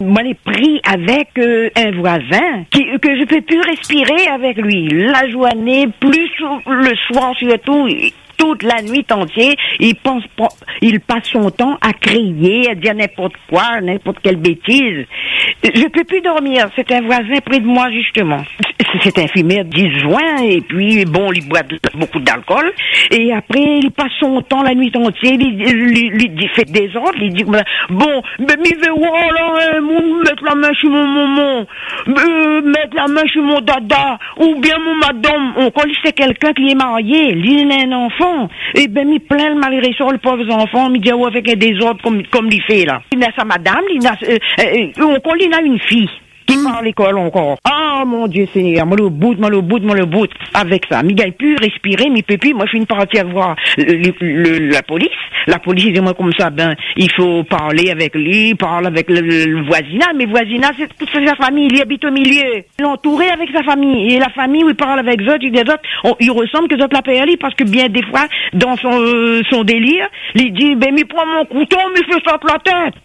moi, les pris avec un voisin que je peux plus respirer avec lui. La journée, plus le soir surtout, toute la nuit entière, il passe son temps à crier, à dire n'importe quoi, n'importe quelle bêtise. Je peux plus dormir. C'est un voisin près de moi, justement. C'est un fumeur de 10 joints, et puis, bon, il boit beaucoup d'alcool, et après, il passe son temps la nuit entière, il fait des ordres, il dit, bon, mais il veut, oh là, mettre la main sur mon maman, mettre la main sur mon dada, ou bien mon madame, quand c'est quelqu'un qui est marié, il a un enfant, et ben, il plaint malgré ça, le pauvre enfant, il dit, oh, avec des ordres comme il fait, là. Il a sa madame, il a une fille. Qui part à l'école encore. Ah, mon Dieu Seigneur, moi le bout, avec ça. Mais il ne peut plus respirer, mais peut plus. Moi, je suis une partie à voir la police. La police, dit moi comme ça, ben, il faut parler avec lui, parler avec le voisinage. Mais voisinage, c'est toute sa famille, il habite au milieu. Il est entouré avec sa famille. Et la famille, où il parle avec eux, il ressemble que d'autres l'appellent lui, parce que bien des fois, dans son délire, il dit, ben, mais prends mon couteau, mais fais ça la tête.